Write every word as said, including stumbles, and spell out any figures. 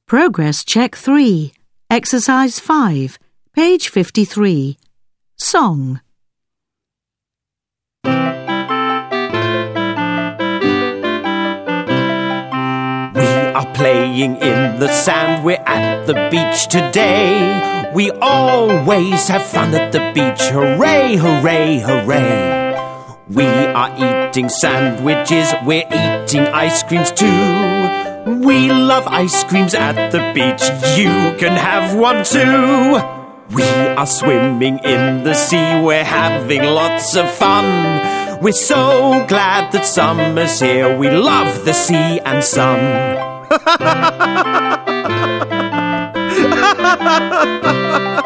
Progress Check three. Exercise five. Page fifty-three. Song. We are playing in the sand, we're at the beach today. We always have fun at the beach, hooray, hooray, hooray. We are eating sandwiches, we're eating ice creams too. We love ice creams at the beach, you can have one too. We are swimming in the sea, we're having lots of fun. We're so glad that summer's here, we love the sea and sun.